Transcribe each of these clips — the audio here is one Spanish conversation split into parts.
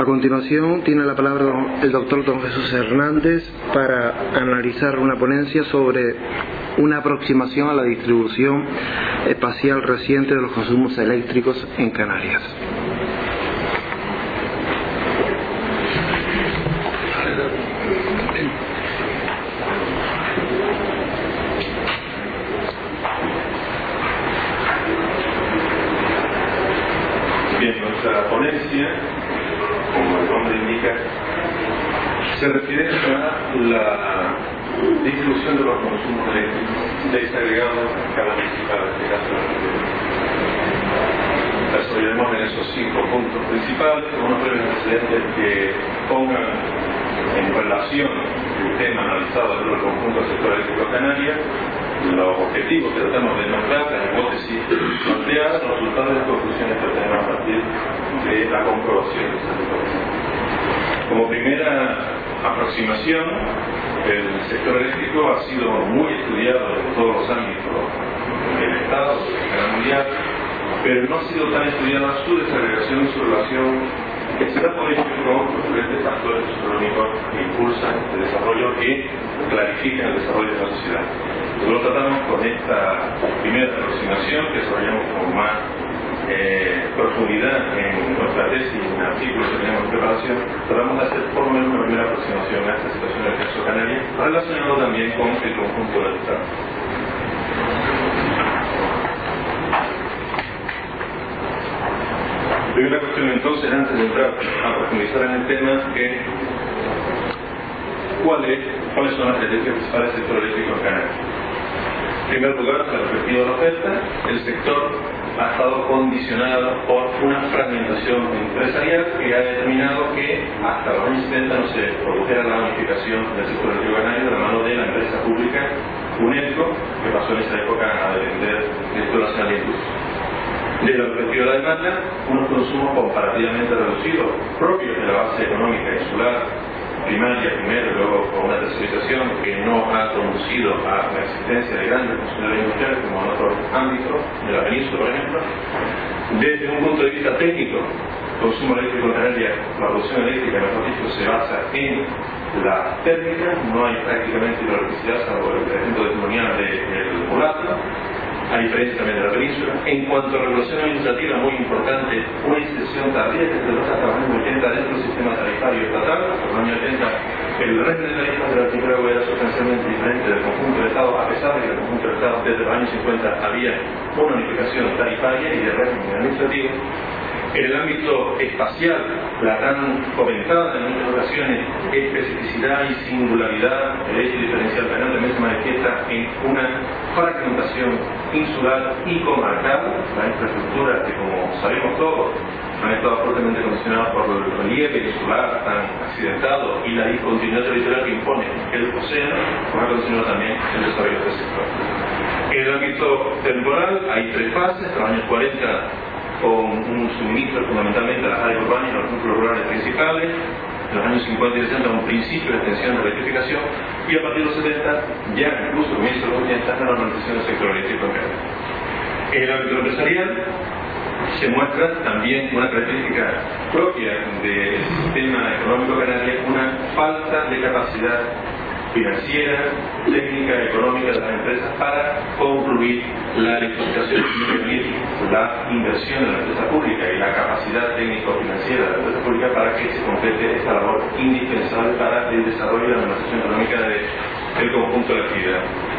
A continuación tiene la palabra el doctor don Jesús Hernández para analizar una ponencia sobre una aproximación a la distribución espacial reciente de los consumos eléctricos en Canarias. Bien, nuestra ponencia, como el nombre indica, se refiere a la distribución de los consumos eléctricos desagregados en cada municipal, en este caso desarrollaremos en esos 5 puntos principales, con unos breves antecedentes que pongan en relación el tema analizado dentro del conjunto del sector eléctrico canario, los objetivos que tratamos de nombrar, las hipótesis planteadas, los resultados y las conclusiones que tenemos a partir de la comprobación de esas hipótesis. Como primera aproximación, el sector eléctrico ha sido muy estudiado en todos los ámbitos del Estado, de la escala mundial, pero no ha sido tan estudiada su desagregación y su relación, que se da por hecho con los diferentes factores socioeconómicos que impulsan el desarrollo, que clarifican el desarrollo de la sociedad. Lo tratamos con esta primera aproximación que desarrollamos con más profundidad en nuestra tesis, en artículos que tenemos en preparación. Tratamos de hacer por lo menos una primera aproximación a esta situación del caso canario, relacionado también con el conjunto del Estado. Primera cuestión entonces, antes de entrar a profundizar en el tema, es cuáles son las características principales del sector eléctrico en Canarias. En primer lugar, la perspectiva de la oferta, el sector ha estado condicionado por una fragmentación empresarial que ha determinado que hasta los años 70 no se produjera la unificación del sector eléctrico canario de la mano de la empresa pública UNESCO, que pasó en esa época a depender del Instituto Nacional de Industria. Desde la perspectiva de la demanda, unos consumos comparativamente reducidos, propios de la base económica insular, primaria primero y luego con una tercerización que no ha conducido a la existencia de grandes consumidores industriales como en otros ámbitos de la península, por ejemplo. Desde un punto de vista técnico, el consumo eléctrico en Canarias, la producción eléctrica, mejor dicho, se basa en la térmica, no hay prácticamente hidroelectricidad salvo el ejemplo testimonial del Mulato, a diferencia también de la península. En cuanto a regulación administrativa, muy importante, una inserción tardía que se logra hasta los años 80 dentro del sistema tarifario estatal. Hasta los años 80 el régimen de tarifas de la Archipiélago era sustancialmente diferente del conjunto del Estado, a pesar de que el conjunto del Estado desde los años 50 había una unificación tarifaria y de régimen administrativo. En el ámbito espacial, la tan comentada en muchas ocasiones especificidad y singularidad del hecho diferencial penal también se manifiesta en una fragmentación insular y comarcal. La infraestructura que, como sabemos todos, han estado fuertemente condicionadas por el relieve insular tan accidentado y la discontinuidad territorial que impone el océano, pues ha condicionado también el desarrollo del sector. En el ámbito temporal hay 3 fases, los años 40 con un suministro fundamentalmente a las áreas urbanas y a los núcleos rurales principales, en los años 50 y 60 un principio de extensión de electrificación, y a partir de los 70 ya incluso comienzo de los 80 la normalización del sector eléctrico en Canarias. En el ámbito empresarial se muestra también una característica propia del sistema económico canario, una falta de capacidad financiera, técnica, económica de las empresas para concluir la electrificación y prevenir la inversión de la empresa pública y la capacidad técnico-financiera de la empresa pública para que se complete esta labor indispensable para el desarrollo y la normalización económica del conjunto de la actividad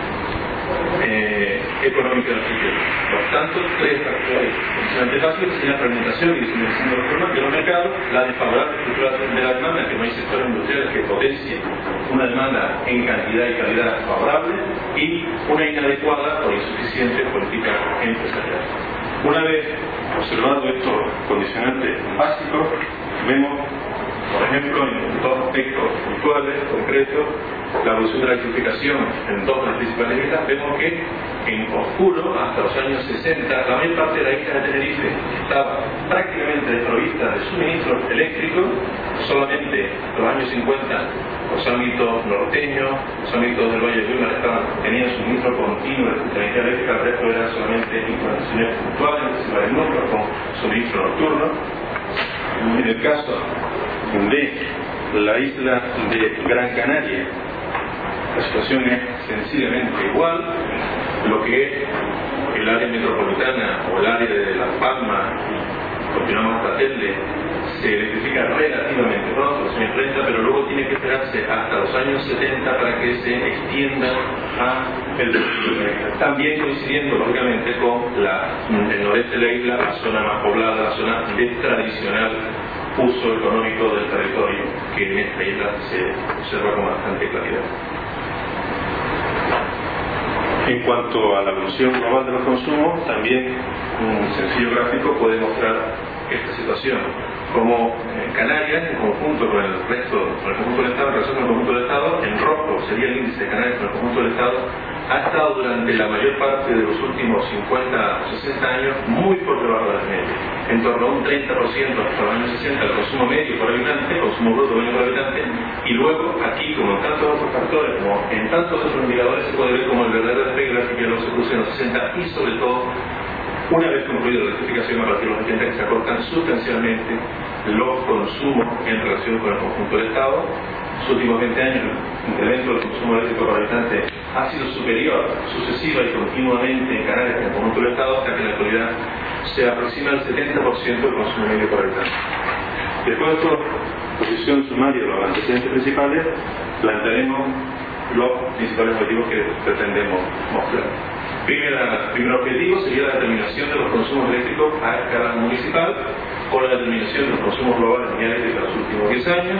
económica del sitio. Por tanto, 3 factores condicionantes básicos que serían la fragmentación y diseminación de los mercados, la desfavorable estructura de la demanda, que no hay sectores industriales que potencien una demanda en cantidad y calidad favorable, y una inadecuada o insuficiente política empresarial. Una vez observado estos condicionantes básicos, vemos, por ejemplo, en 2 aspectos puntuales, concretos, la evolución de la electrificación en 2 de las principales islas. Vemos que en oscuro, hasta los años 60, la mayor parte de la isla de Tenerife estaba prácticamente desprovista de suministro eléctrico. Solamente en los años 50 los ámbitos norteños, los ámbitos del Valle de Wilmar tenían suministro continuo de energía eléctrica. El resto eran solamente implantaciones puntuales, principales núcleos con suministro nocturno. En el caso de la isla de Gran Canaria, la situación es sencillamente igual. Lo que es el área metropolitana o el área de Las Palmas, continuamos hasta Telde, se electrifica relativamente pronto, los años 30, pero luego tiene que esperarse hasta los años 70 para que se extienda a el desierto. También coincidiendo, lógicamente, con el noreste de la isla, la zona más poblada, la zona de tradicional uso económico del territorio, que en esta isla se observa con bastante claridad. En cuanto a la evolución global de los consumos, también un sencillo gráfico puede mostrar esta situación. Como Canarias, en conjunto con el resto, con el conjunto del Estado, en relación con el conjunto del Estado, en rojo sería el índice de Canarias con el conjunto del Estado, ha estado durante la mayor parte de los últimos 50 o 60 años muy por debajo de la media, en torno a un 30% hasta los años 60 el consumo medio por habitante, consumo bruto medio por habitante, y luego aquí, como en tantos otros factores, como en tantos otros indicadores, se puede ver como el verdadero despegue que luego se produce en los 60 y sobre todo una vez concluida la electrificación a partir de los 70, que se acortan sustancialmente los consumos en relación con el conjunto del Estado. Los últimos 20 años el incremento del consumo eléctrico por habitante ha sido superior sucesiva y continuamente en Canarias que en el conjunto del Estado, hasta que en la actualidad se aproxima al 70% del consumo medio por habitante. Después de esta posición sumaria de los antecedentes principales, plantearemos los principales objetivos que pretendemos mostrar. Primer objetivo sería la determinación de los consumos eléctricos a escala municipal, con la determinación de los consumos globales de energía eléctrica en los últimos 10 años.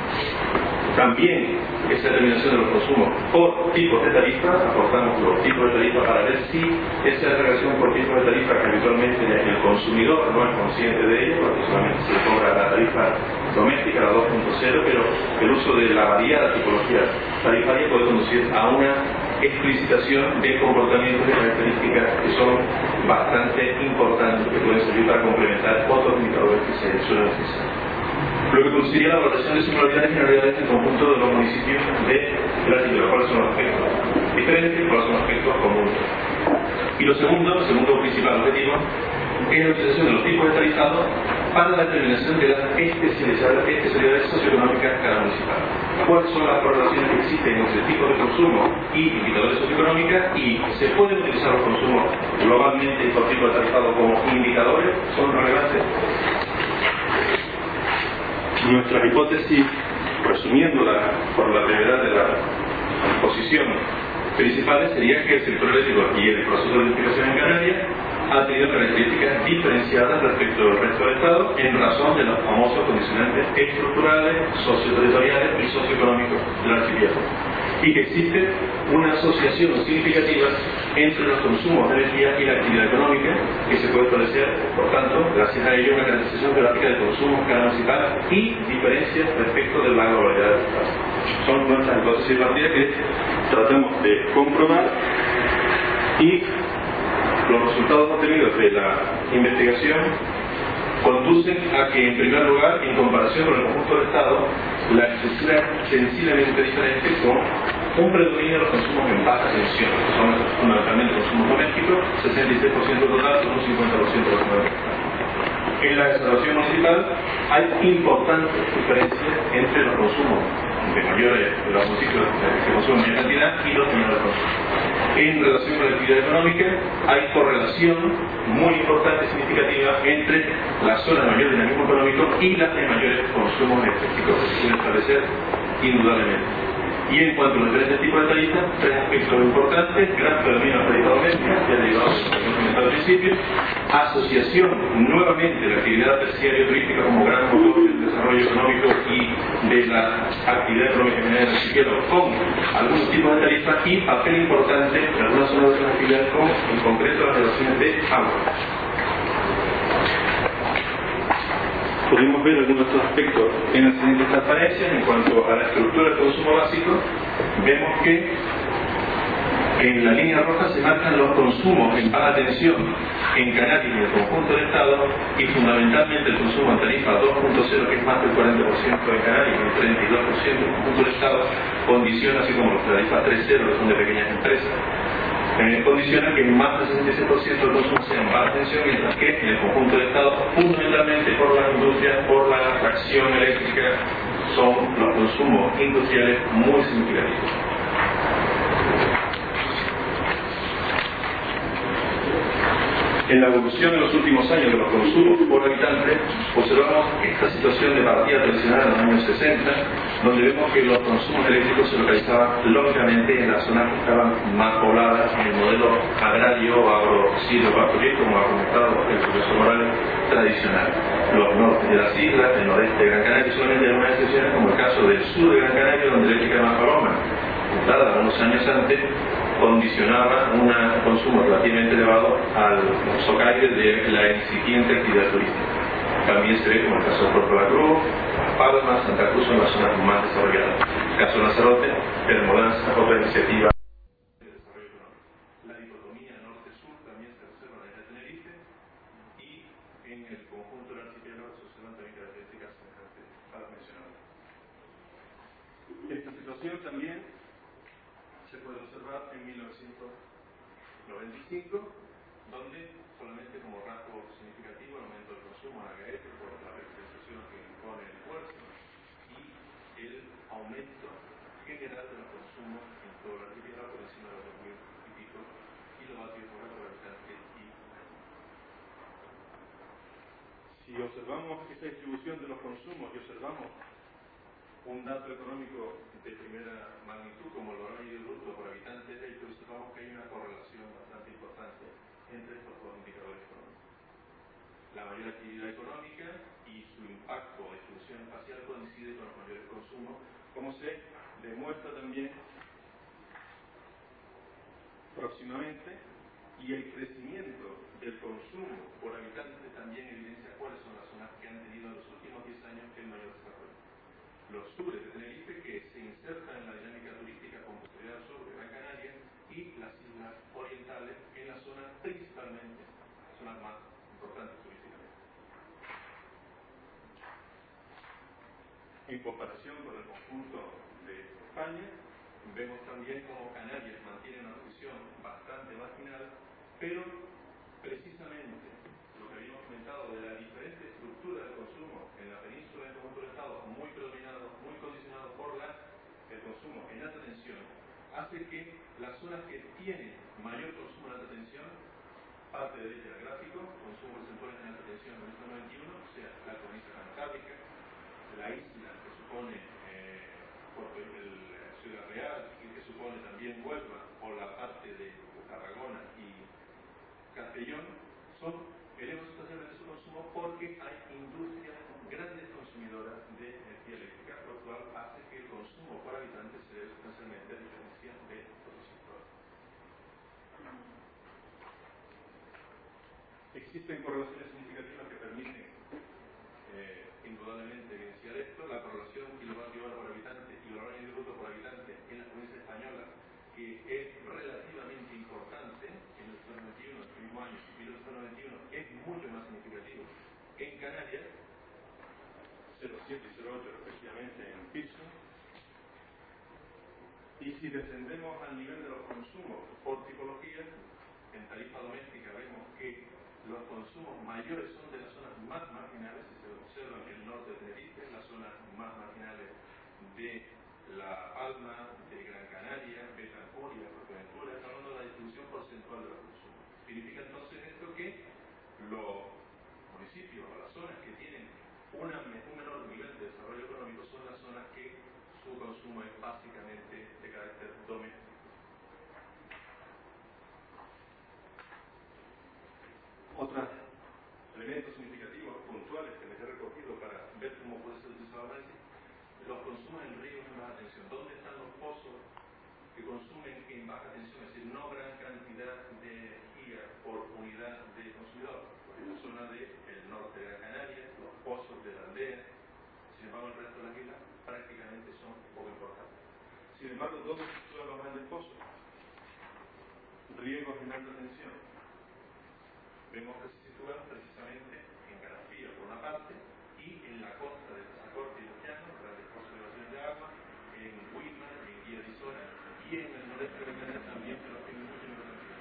También esa determinación de los consumos por tipos de tarifa, aportamos los tipos de tarifa para ver si esa relación por tipos de tarifa, que habitualmente el consumidor no es consciente de ello, porque solamente se le cobra la tarifa doméstica, la 2.0, pero el uso de la variada tipología tarifaria puede conducir a una explicitación de comportamientos de características que son bastante importantes, que pueden servir para complementar otros indicadores que se suelen utilizar. Lo que considera la valoración de singularidades y generalidades en el conjunto de los municipios de la isla, cuáles son los aspectos diferentes y cuáles son los aspectos comunes. Y lo segundo principal objetivo, es la utilización de los tipos de tarifado para la determinación de las especialidades socioeconómicas de cada municipal. ¿Cuáles son las correlaciones que existen entre tipos de consumo y indicadores socioeconómicos? Y se pueden utilizar los consumos globalmente y por tipo de tarifado como indicadores, son relevantes. Nuestra hipótesis, resumiéndola por la brevedad de la exposición principales, sería que el sector eléctrico y el proceso de electrificación en Canarias ha tenido características diferenciadas respecto del resto del Estado en razón de los famosos condicionantes estructurales, socioterritoriales y socioeconómicos del archipiélago, y que existe una asociación significativa entre los consumos de energía y la actividad económica, que se puede establecer, por tanto, gracias a ello, una caracterización geográfica de consumos cada municipal y diferencias respecto de la globalidad del Estado. Son nuestras hipótesis de partida que tratamos de comprobar, y los resultados obtenidos de la investigación conducen a que, en primer lugar, en comparación con el conjunto del Estado, la estructura es sencillamente diferente, con un predominio de los consumos en baja tensión, que son fundamentalmente consumos domésticos, 66% total, con un 50% de los consumos. En la desarrollo municipal hay importantes diferencias entre los consumos de los municipios que consumen mayor cantidad y los menores consumos. En relación con la actividad económica, hay correlación muy importante y significativa entre las zonas de mayor dinamismo económico y las de mayores consumos energéticos, que se pueden establecer indudablemente. Y en cuanto a los diferentes tipos de tarifas, tres aspectos importantes: gran predominio de la tarifa doméstica, ya derivado de lo que hemos comentado al principio; asociación nuevamente de la actividad terciaria turística como gran motor del desarrollo económico y de la actividad económica en general del archipiélago con algunos tipos de tarifas; y papel importante en algunas zonas de las actividades, como en concreto las relaciones de agua. Podemos ver algunos de estos aspectos en las siguientes transparencias. En cuanto a la estructura del consumo básico, vemos que en la línea roja se marcan los consumos en baja tensión en Canarias y en el conjunto del Estado, y fundamentalmente el consumo en tarifa 2.0, que es más del 40% en Canarias y el 32% en el conjunto del Estado, condiciona, así como los tarifas 3.0, que son de pequeñas empresas. condiciona que más del 66% del consumo sea en baja tensión, mientras que en el conjunto del Estado, fundamentalmente por la industria, por la tracción eléctrica, son los consumos industriales muy significativos. En la evolución en los últimos años de los consumos por habitante, observamos esta situación de partida tradicional en los años 60, donde vemos que los consumos eléctricos se localizaban lógicamente en las zonas que estaban más pobladas en el modelo agrario o agro-silvopastoril, como ha comentado el profesor Morales, tradicional. Los norte de las islas, el noreste de Gran Canaria, solamente hay algunas excepciones, como el caso del sur de Gran Canaria, donde la eléctrica más paloma, dada unos años antes, condicionaba un consumo relativamente elevado al socaire de la incipiente actividad turística. También se ve como el caso de Puerto La Cruz, Las Palmas, Santa Cruz son las zonas más desarrolladas. El caso de Lanzarote, Termodanza, otra iniciativa de desarrollo económico. La dicotomía norte-sur también se observa en la isla de Tenerife y en el conjunto del archipiélago se observan también características semejantes a las mencionadas. Esta situación también se puede observar en 1995, donde solamente como rasgo significativo el aumento del consumo energético por la representación que impone el puerto y el aumento general de los consumos en todo el archipiélago por encima de los 2.000 y pico kilovatios hora por habitante y año. Si observamos esta distribución de los consumos y observamos un dato económico de primera magnitud como el valor añadido bruto por habitante, observamos que hay una correlación bastante importante entre estos dos indicadores económicos. La mayor actividad económica y su impacto o distribución espacial coincide con los mayores consumos, como se demuestra también próximamente, y el crecimiento del consumo por habitante también evidencia cuáles son las zonas que han tenido en los últimos 10 años el mayor desarrollo. Los sures de Tenerife, que se insertan en la dinámica turística con posterioridad al sur de Gran Canaria, y las islas orientales en las zonas principalmente, zonas más importantes turísticamente. En comparación con el conjunto de España, vemos también cómo Canarias mantiene una posición bastante marginal, pero precisamente lo que habíamos comentado de la diferente estructura del consumo en la península y en el conjunto del Estado, muy predominado, muy condicionado por el consumo en alta tensión, hace que las zonas que tienen mayor consumo en alta tensión, parte derecha del gráfico, consumo porcentual en alta tensión en el 91, o sea, la cornisa cantábrica, la isla que supone Ciudad Real y que supone también Huelva, o la parte de Tarragona y Castellón, son elementos estacionales de su consumo porque hay industrias grandes consumidoras de energía eléctrica, lo cual hace que el consumo por habitante se debe sustancialmente a diferencia de otros sectores. Existen correlaciones significativas que permiten indudablemente evidenciar esto. La correlación kilovatio hora por habitante y valor añadido bruto por habitante en la provincia española, que es relativamente importante en el 1991, el mismo año, 1991, es mucho más significativo en Canarias, 0,7 y 0,8 respectivamente en piso. Y si descendemos al nivel de los consumos por tipología, en tarifa doméstica vemos que los consumos mayores son de las zonas más marginales, si se observan en el norte de Tenerife, las zonas más marginales de La Palma, de Gran Canaria, Betancourt y la Fuerteventura. Está hablando de la distribución porcentual de los consumos. Significa entonces esto que los municipios o las zonas que tienen un menor nivel de desarrollo económico son las zonas que su consumo es básicamente de carácter doméstico. Otros elementos significativos puntuales que les he recogido para ver cómo puede ser utilizado el análisis: los consumos en ríos en baja tensión. ¿Dónde están los pozos que consumen en baja tensión? Es decir, no gran cantidad de energía por unidad de consumidor. En la zona del norte de Gran Canaria, los pozos de la aldea. Sin embargo, el resto de las islas prácticamente son poco importantes. Sin embargo, ¿dónde se sitúan los grandes pozos? Riegos en alta tensión. Vemos que se sitúan precisamente en Garafía por una parte y en la costa de Tazacorte y Los Llanos, grandes pozos de elevación de agua, en Huima, en Guía de Isora y en el noreste de Canarias también, pero en mucho menor cantidad.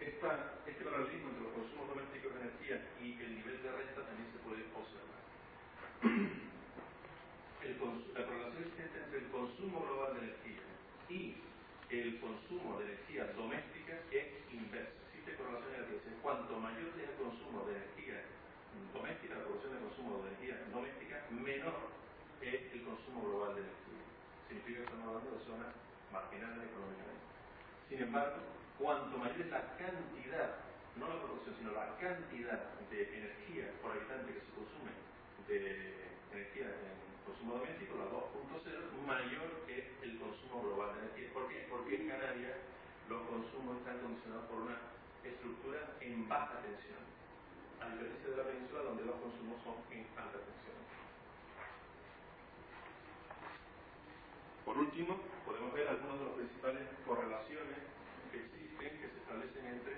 Este paralelismo entre los consumos domésticos de energía y el nivel de renta también se puede observar. La correlación existente entre el consumo global de energía y el consumo de energía doméstica es inversa. Existe correlación negativa. Cuanto mayor sea el consumo de energía doméstica, la producción de consumo de energía doméstica, menor es el consumo global de energía. Significa que estamos hablando de zonas marginales económicamente. Sin embargo, cuanto mayor es la cantidad, no la proporción, sino la cantidad de energía por habitante que se consume de energía en consumo doméstico, la 2.0, mayor es el consumo global de energía. ¿Por qué? Porque en Canarias los consumos están condicionados por una estructura en baja tensión, a diferencia de la península donde los consumos son en alta tensión. Por último, podemos ver algunas de las principales correlaciones que existen, que se establecen entre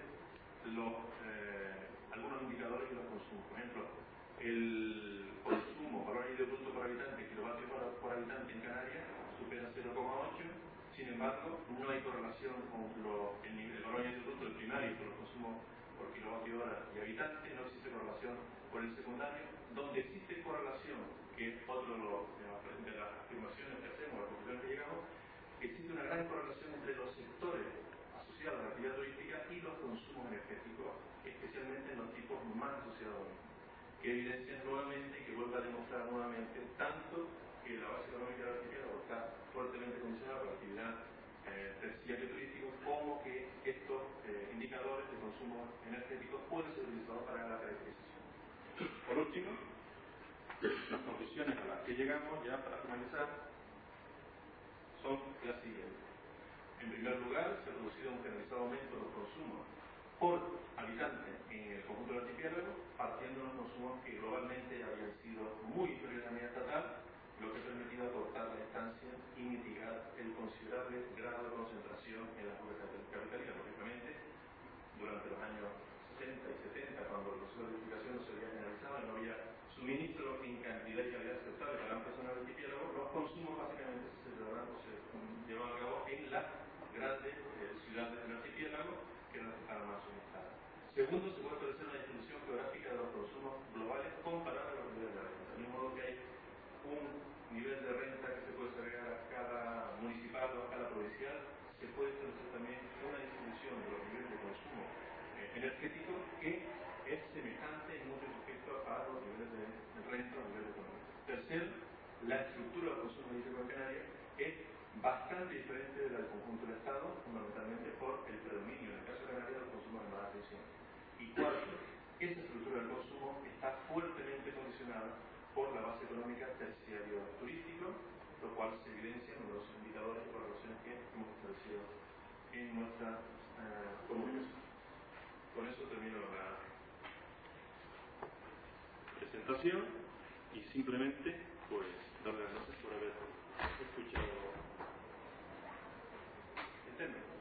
algunos indicadores de los consumos. Por ejemplo, el consumo, valor añadido bruto por habitante, kilovatios por habitante en Canarias, supera 0,8. Sin embargo, no hay correlación con el valor añadido bruto del primario con los consumos por kilovatio hora y habitante. No existe correlación por el secundario. Donde existe correlación, que es otro de las afirmaciones que hacemos, las conclusiones que llegamos, existe una gran correlación entre los sectores asociados a la actividad turística y los consumos energéticos, especialmente en los tipos más asociados a los, que evidencian nuevamente y que vuelve a demostrar nuevamente tanto que la base económica del archipiélago está fuertemente condicionada por la actividad terciario turístico, como que estos indicadores de consumo energético pueden ser utilizados para la caracterización. Por último, las conclusiones a las que llegamos ya para finalizar son las siguientes. En primer lugar, se ha producido un generalizado aumento de los consumos por habitante en el conjunto del archipiélago, partiendo de los consumos que globalmente habían sido muy inferiores a la media estatal, lo que ha permitido acortar la distancia y mitigar el considerable grado de concentración en las urbes capitalinas. Lógicamente, durante los años 60 y 70, cuando el proceso de edificación no se había generalizado y no había suministro en cantidad y calidad aceptable para la persona del archipiélago, los consumos básicamente se celebraban o se llevaban a cabo en las grandes ciudades del archipiélago, que eran las que estaban más suministradas. Segundo, se puede establecer una distribución geográfica de los consumos globales comparada a los niveles de renta. De mismo modo que hay un nivel de renta que se puede agregar a cada municipal o a cada provincial, se puede establecer también una distribución de los niveles de consumo energético que es semejante en muchos aspectos a los niveles de renta o niveles económicos. Tercero, la estructura del consumo energético en Canarias es bastante diferente de la del conjunto del Estado, fundamentalmente por el predominio, en el caso de Canarias, de los consumos de baja tensión. Y cuarto, esa estructura del consumo está fuertemente condicionada por la base económica terciario turístico, lo cual se evidencia en los indicadores de correlación que hemos establecido en nuestra comunicación. Con eso termino la presentación y simplemente pues darle las gracias por haber escuchado el tema.